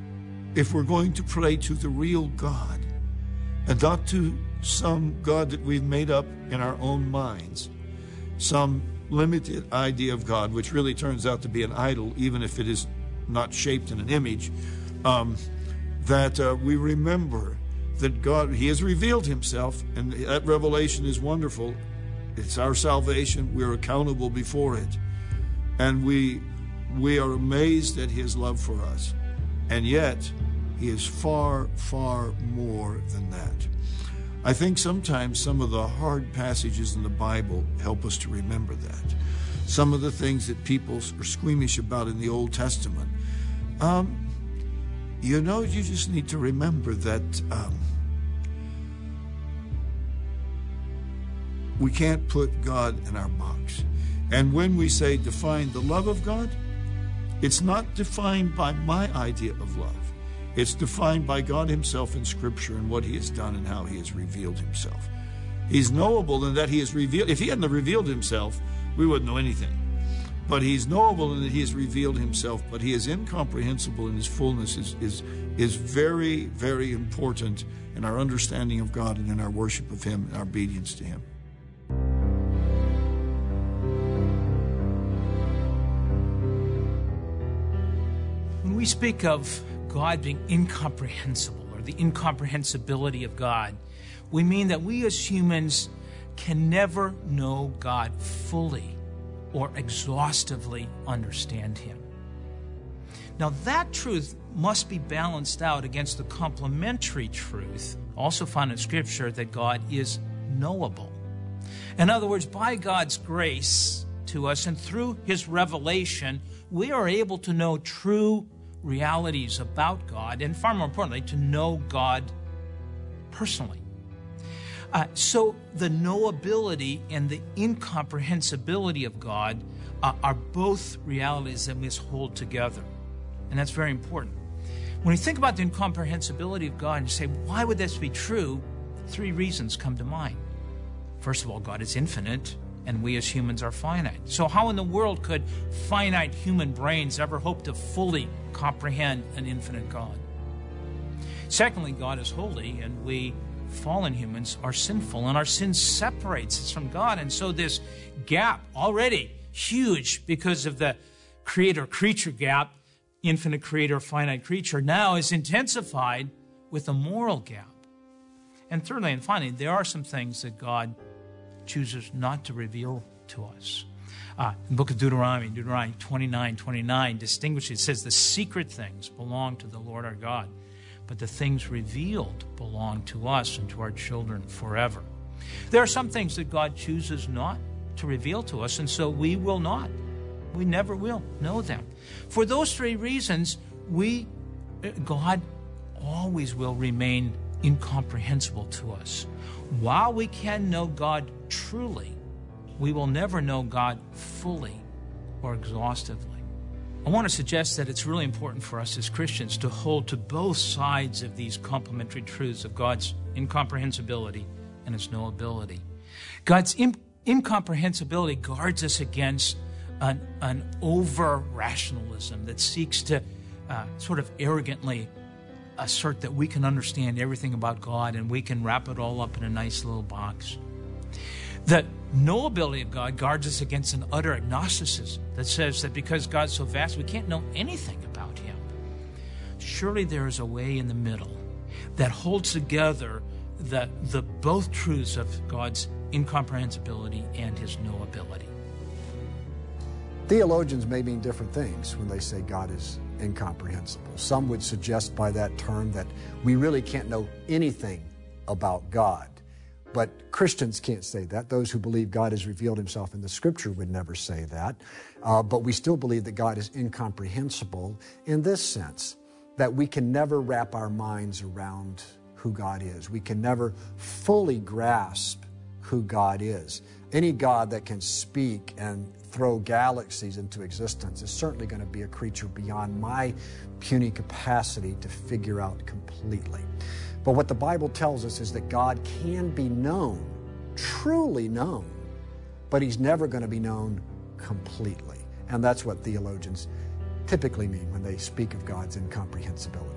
if we're going to pray to the real God, and not to some God that we've made up in our own minds, some limited idea of God, which really turns out to be an idol, even if it is not shaped in an image, um, that uh, we remember that God, he has revealed himself, and that revelation is wonderful. It's our salvation. We're accountable before it. And we, we are amazed at his love for us. And yet, he is far, far more than that. I think sometimes some of the hard passages in the Bible help us to remember that. Some of the things that people are squeamish about in the Old Testament. Um, you know, you just need to remember that um, we can't put God in our box. And when we say define the love of God, it's not defined by my idea of love. It's defined by God himself in Scripture and what he has done and how he has revealed himself. He's knowable in that he has revealed. If he hadn't revealed himself, we wouldn't know anything. But he's knowable in that he has revealed himself, but he is incomprehensible in his fullness, is, is, is very, very important in our understanding of God and in our worship of him and our obedience to him. When we speak of God being incomprehensible, or the incomprehensibility of God, we mean that we as humans can never know God fully or exhaustively understand him. Now, that truth must be balanced out against the complementary truth, also found in Scripture, that God is knowable. In other words, by God's grace to us and through His revelation, we are able to know true realities about God, and far more importantly, to know God personally. Uh, so the knowability and the incomprehensibility of God uh, are both realities that must hold together. And that's very important. When you think about the incomprehensibility of God and you say, why would this be true? Three reasons come to mind. First of all, God is infinite, and we as humans are finite. So how in the world could finite human brains ever hope to fully comprehend an infinite God? Secondly, God is holy, and we fallen humans are sinful, and our sin separates us from God. And so this gap, already huge because of the creator-creature gap, infinite creator, finite creature, now is intensified with a moral gap. And thirdly and finally, there are some things that God chooses not to reveal to us. Uh, in the book of Deuteronomy, Deuteronomy twenty-nine twenty-nine distinguishes, it says, the secret things belong to the Lord our God, but the things revealed belong to us and to our children forever. There are some things that God chooses not to reveal to us, and so we will not. We never will know them. For those three reasons, we, God always will remain incomprehensible to us. While we can know God truly, we will never know God fully or exhaustively. I want to suggest that it's really important for us as Christians to hold to both sides of these complementary truths of God's incomprehensibility and His knowability. God's in- incomprehensibility guards us against an, an over-rationalism that seeks to uh, sort of arrogantly assert that we can understand everything about God and we can wrap it all up in a nice little box. The knowability of God guards us against an utter agnosticism that says that because God's so vast, we can't know anything about Him. Surely there is a way in the middle that holds together the, the both truths of God's incomprehensibility and His knowability. Theologians may mean different things when they say God is incomprehensible. Some would suggest by that term that we really can't know anything about God. But Christians can't say that. Those who believe God has revealed Himself in the Scripture would never say that. Uh, but we still believe that God is incomprehensible in this sense, that we can never wrap our minds around who God is. We can never fully grasp who God is. Any God that can speak and throw galaxies into existence is certainly going to be a creature beyond my puny capacity to figure out completely. But what the Bible tells us is that God can be known, truly known, but He's never going to be known completely. And that's what theologians typically mean when they speak of God's incomprehensibility.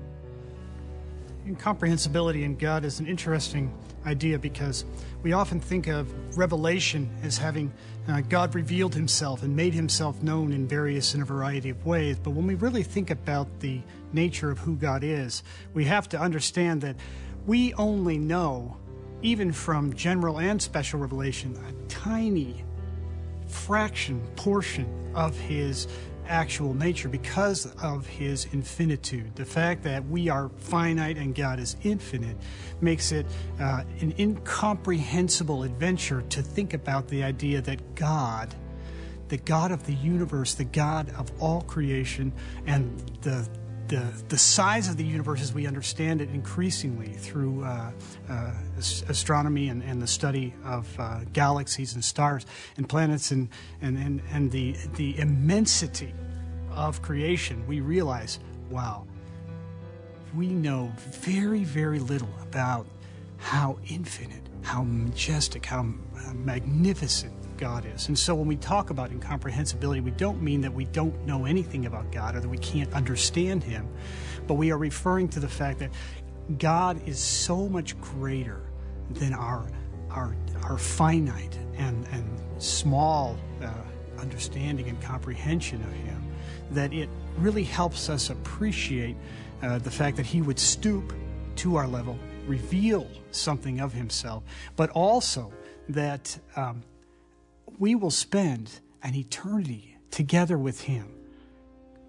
Incomprehensibility in God is an interesting idea because we often think of revelation as having uh, God revealed Himself and made Himself known in various and a variety of ways. But when we really think about the nature of who God is, we have to understand that we only know, even from general and special revelation, a tiny fraction, portion of His actual nature because of His infinitude. The fact that we are finite and God is infinite makes it uh, an incomprehensible adventure to think about the idea that God, the God of the universe, the God of all creation, and the the, the size of the universe as we understand it increasingly through uh, uh, astronomy and, and the study of uh, galaxies and stars and planets and, and, and, and the, the immensity of creation, we realize, wow, we know very, very little about how infinite, how majestic, how magnificent God is. And so when we talk about incomprehensibility, we don't mean that we don't know anything about God or that we can't understand Him, but we are referring to the fact that God is so much greater than our our, our finite and, and small uh, understanding and comprehension of Him, that it really helps us appreciate uh, the fact that He would stoop to our level, reveal something of Himself, but also that um, we will spend an eternity together with Him,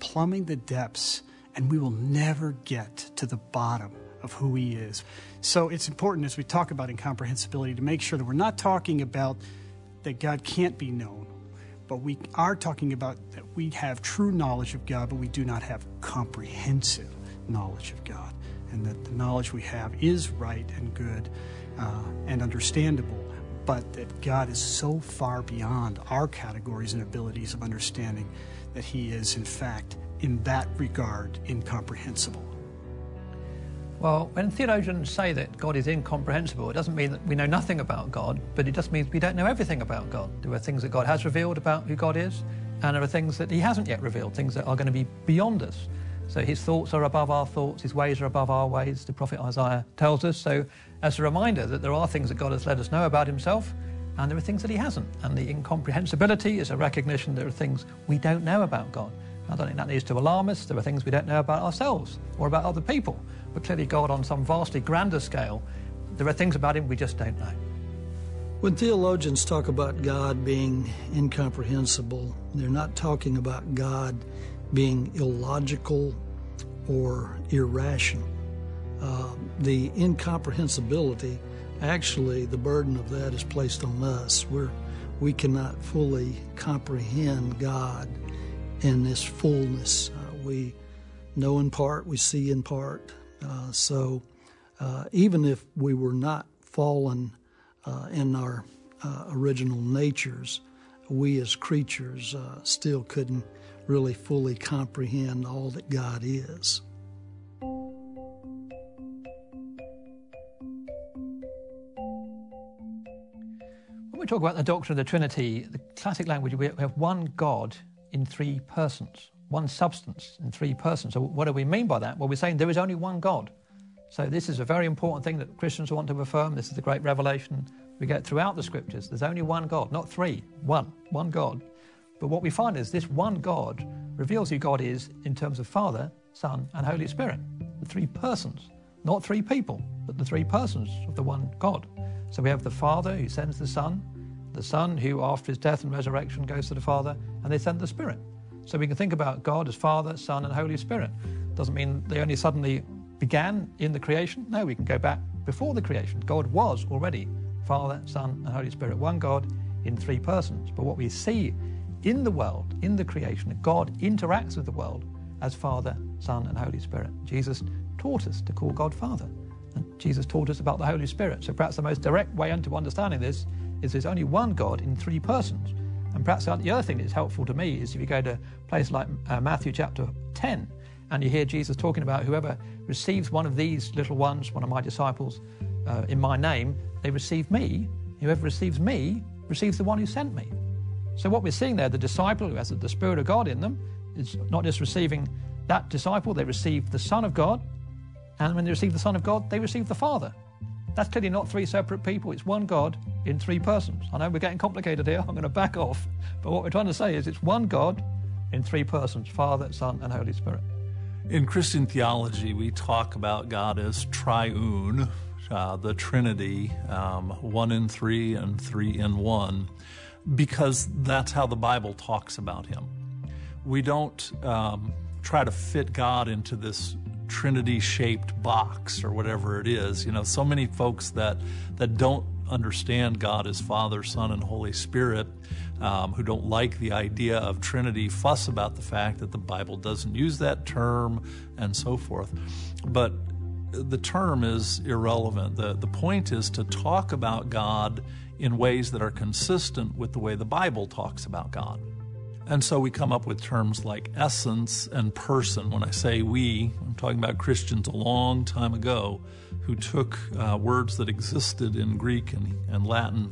plumbing the depths, and we will never get to the bottom of who he is. So it's important as we talk about incomprehensibility to make sure that we're not talking about that God can't be known, but we are talking about that we have true knowledge of God, but we do not have comprehensive knowledge of God, and that the knowledge we have is right and good uh, and understandable, but that God is so far beyond our categories and abilities of understanding that he is, in fact, in that regard, incomprehensible. Well, when theologians say that God is incomprehensible, it doesn't mean that we know nothing about God, but it just means we don't know everything about God. There are things that God has revealed about who God is, and there are things that he hasn't yet revealed, things that are going to be beyond us. So his thoughts are above our thoughts, his ways are above our ways, the prophet Isaiah tells us. So as a reminder that there are things that God has let us know about himself, and there are things that he hasn't. And the incomprehensibility is a recognition there are things we don't know about God. I don't think that needs to alarm us. There are things we don't know about ourselves or about other people. But clearly God, on some vastly grander scale, there are things about him we just don't know. When theologians talk about God being incomprehensible, they're not talking about God being illogical or irrational. Uh, the incomprehensibility, actually, the burden of that is placed on us. We're, we cannot fully comprehend God in this fullness. Uh, we know in part, we see in part. Uh, so uh, even if we were not fallen uh, in our uh, original natures, we as creatures uh, still couldn't really fully comprehend all that God is. When we talk about the doctrine of the Trinity, the classic language, we have one God in three persons, one substance in three persons. So what do we mean by that? Well, we're saying there is only one God. So this is a very important thing that Christians want to affirm. This is the great revelation we get throughout the Scriptures. There's only one God, not three, one, one God. But what we find is this one God reveals who God is in terms of Father, Son, and Holy Spirit. The three persons, not three people, but the three persons of the one God. So we have the Father who sends the Son, the Son who after his death and resurrection goes to the Father, and they send the Spirit. So we can think about God as Father, Son, and Holy Spirit. Doesn't mean they only suddenly began in the creation. No, we can go back before the creation. God was already Father, Son, and Holy Spirit. One God in three persons. But what we see in the world, in the creation, God interacts with the world as Father, Son, and Holy Spirit. Jesus taught us to call God Father. And Jesus taught us about the Holy Spirit. So perhaps the most direct way into understanding this is there's only one God in three persons. And perhaps the other thing that's helpful to me is if you go to a place like uh, Matthew chapter ten, and you hear Jesus talking about whoever receives one of these little ones, one of my disciples, uh, in my name, they receive me. Whoever receives me receives the one who sent me. So what we're seeing there, the disciple who has the Spirit of God in them, is not just receiving that disciple, they receive the Son of God, and when they receive the Son of God, they receive the Father. That's clearly not three separate people. It's one God in three persons. I know we're getting complicated here. I'm going to back off. But what we're trying to say is it's one God in three persons, Father, Son, and Holy Spirit. In Christian theology, we talk about God as triune, uh, the Trinity, um, one in three and three in one, because that's how the Bible talks about him. We don't um, try to fit God into this Trinity-shaped box or whatever it is. You know, so many folks that that don't understand God as Father, Son, and Holy Spirit, um, who don't like the idea of Trinity, fuss about the fact that the Bible doesn't use that term and so forth. But the term is irrelevant. The, the point is to talk about God in ways that are consistent with the way the Bible talks about God. And so we come up with terms like essence and person. When I say we, I'm talking about Christians a long time ago who took uh, words that existed in Greek and, and Latin,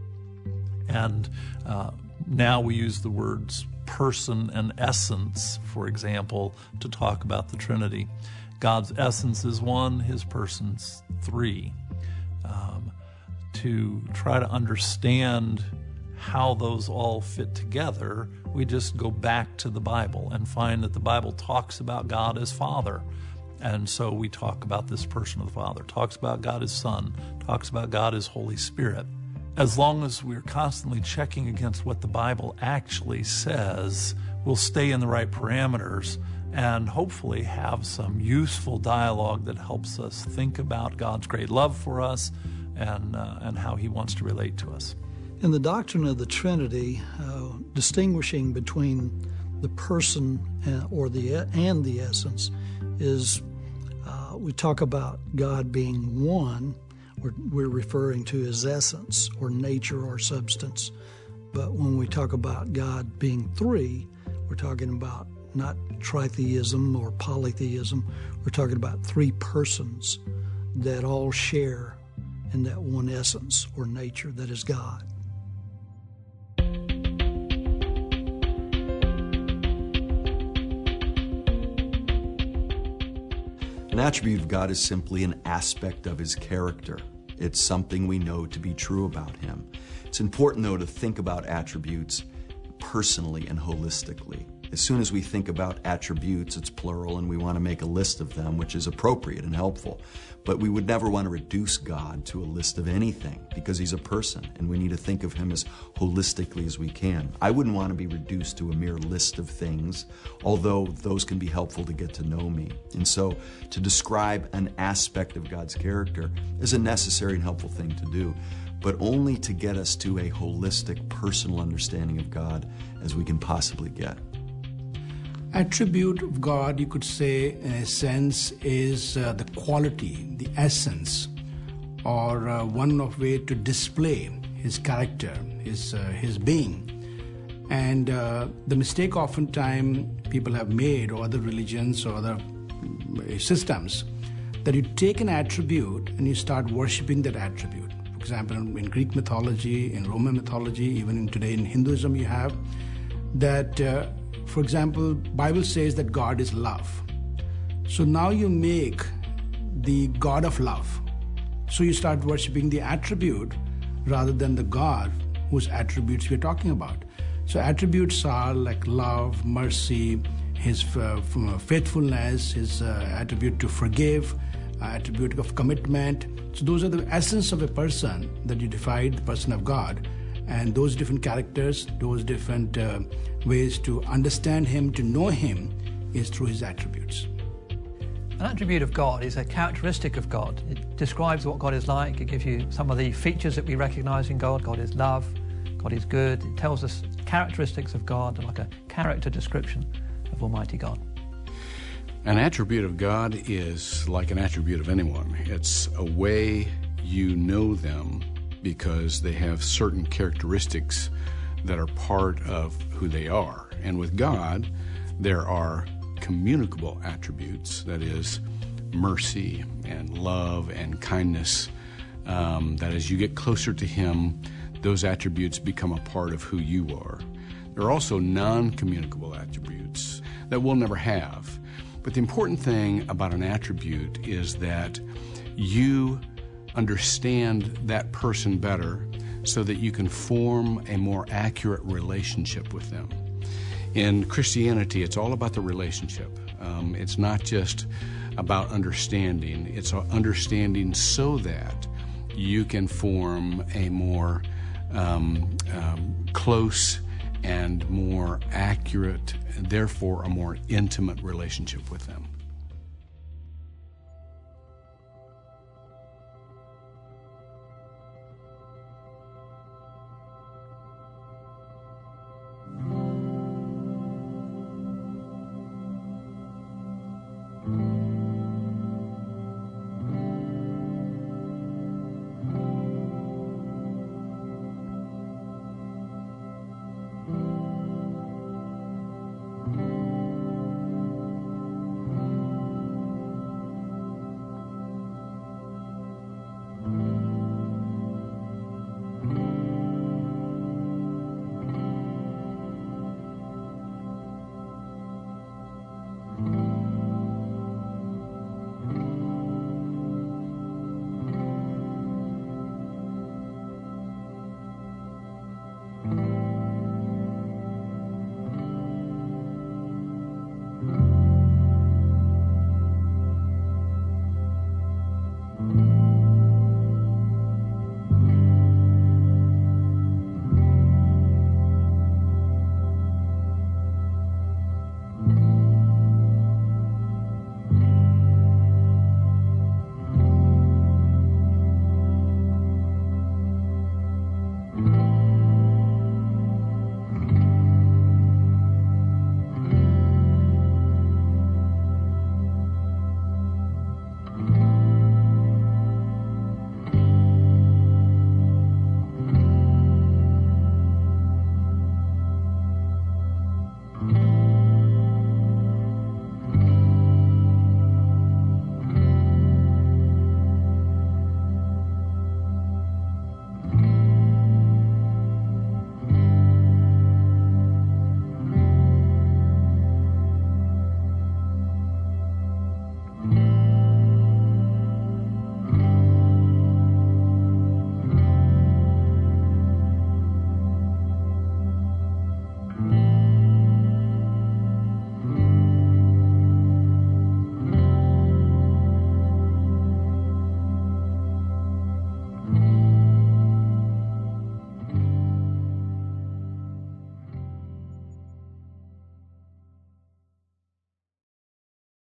and uh, now we use the words person and essence, for example, to talk about the Trinity. God's essence is one, his person's three. Um, to try to understand how those all fit together, we just go back to the Bible and find that the Bible talks about God as Father. And so we talk about this person of the Father, talks about God as Son, talks about God as Holy Spirit. as long as we're constantly checking against what the Bible actually says, we'll stay in the right parameters and hopefully have some useful dialogue that helps us think about God's great love for us and, uh, and how he wants to relate to us. In the doctrine of the Trinity, uh, distinguishing between the person and, or the and the essence is uh, we talk about God being one. We're, we're referring to his essence or nature or substance. But when we talk about God being three, we're talking about not tritheism or polytheism. We're talking about three persons that all share in that one essence or nature that is God. An attribute of God is simply an aspect of his character. It's something we know to be true about him. It's important, though, to think about attributes personally and holistically. As soon as we think about attributes, it's plural, and we want to make a list of them, which is appropriate and helpful. But we would never want to reduce God to a list of anything, because he's a person, and we need to think of him as holistically as we can. I wouldn't want to be reduced to a mere list of things, although those can be helpful to get to know me. And so to describe an aspect of God's character is a necessary and helpful thing to do, but only to get us to a holistic, personal understanding of God as we can possibly get. Attribute of God, you could say, in a sense, is uh, the quality, the essence, or uh, one of way to display his character, his uh, his being. And uh, the mistake oftentimes people have made, or other religions or other systems, that you take an attribute and you start worshiping that attribute. For example, in Greek mythology, in Roman mythology, even in today in Hinduism, you have that. Uh, For example, Bible says that God is love. So now you make the God of love. So you start worshiping the attribute rather than the God whose attributes we're talking about. So attributes are like love, mercy, his uh, faithfulness, his uh, attribute to forgive, uh, attribute of commitment. So those are the essence of a person that you define the person of God. And those different characters, those different uh, ways to understand him, to know him, is through his attributes. An attribute of God is a characteristic of God. It describes what God is like. It gives you some of the features that we recognize in God. God is love. God is good. It tells us characteristics of God, like a character description of Almighty God. An attribute of God is like an attribute of anyone. It's a way you know them because they have certain characteristics that are part of who they are. And with God, there are communicable attributes, that is, mercy and love and kindness, um, that as you get closer to him, those attributes become a part of who you are. There are also non-communicable attributes that we'll never have. But the important thing about an attribute is that you understand that person better so that you can form a more accurate relationship with them. In Christianity, it's all about the relationship. Um, it's not just about understanding. It's understanding so that you can form a more um, um, close and more accurate, and therefore a more intimate relationship with them.